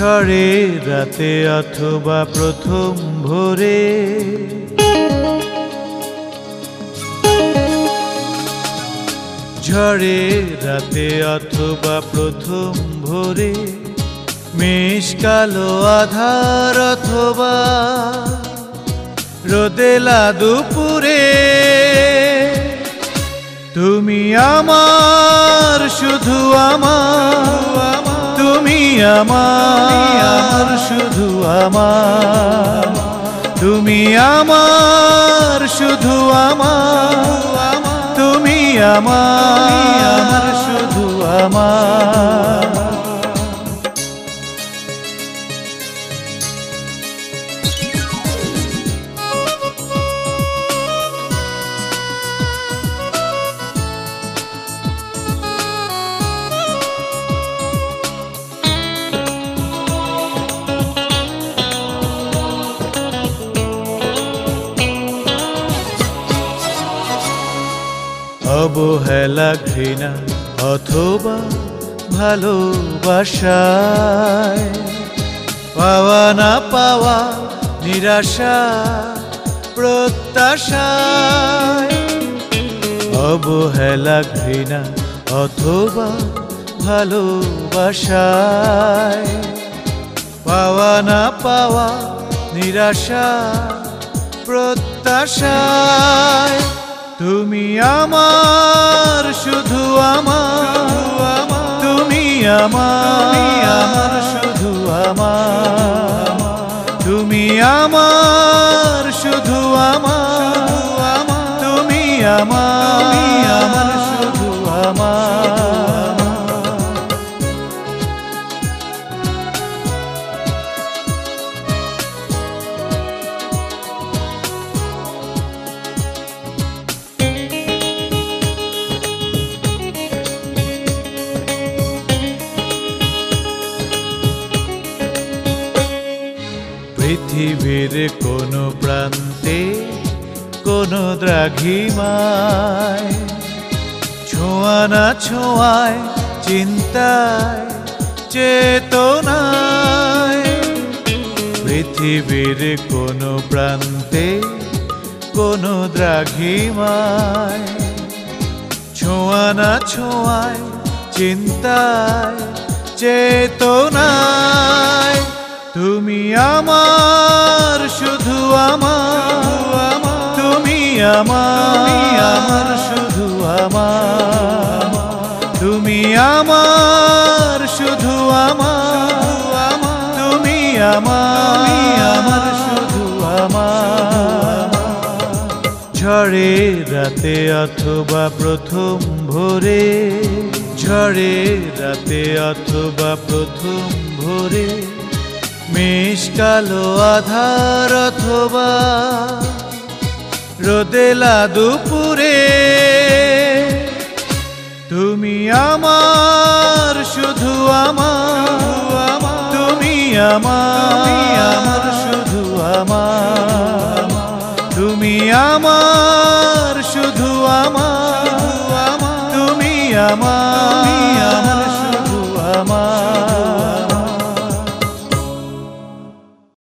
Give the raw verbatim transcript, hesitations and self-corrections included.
ঝড়ে রাতে অথবা প্রথম ভোরে, ঝড়ে রাতে অথবা প্রথম ভোরে, মেষ কালো আধার অথবা রোদেলা দুপুরে, তুমি আমার শুধু আমার, তুমি আমার শুধু আমার, তুমি আমার শুধু আমার, তুমি আমার শুধু আমার। অবহেলা ঘৃণা অথবা ভালোবাসায়, পাওয়া না পাওয়া নিরাশা প্রত্যাশায়, অবহেলা ঘৃণা অথবা ভালোবাসায়, পাওয়া না পাওয়া নিরাশা প্রত্যাশায়, তুমি আমার শুধু আমার, তুমি আমার শুধু আমার, তুমি আমার শুধু আমার, তুমি আমার শুধু আমার। পৃথিবীর কোনো প্রান্তে কোনো দ্রাঘিমায়, ছোঁয়া না ছোঁয়ায় চিন্তায় চেতনায়, পৃথিবীর কোনো প্রান্তে কোনো দ্রাঘিমায়, ছোঁয়া না ছোঁয়ায় চিন্তায় চেতনায়, তুমি আমার শুধু আমার, তুমি আমার শুধু আমার, তুমি আমার শুধু আমার, তুমি আমার শুধু আমার। ঝড়ে রাতে অথবা প্রথম ভোরে, ঝড়ে রাতে অথবা প্রথম ভোরে, মেষ কালো আধার অথবা রোদেলা দুপুরে, তুমি আমার শুধু আমার, তুমি আমার শুধু আমার, তুমি আমার শুধু আমার, তুমি আমার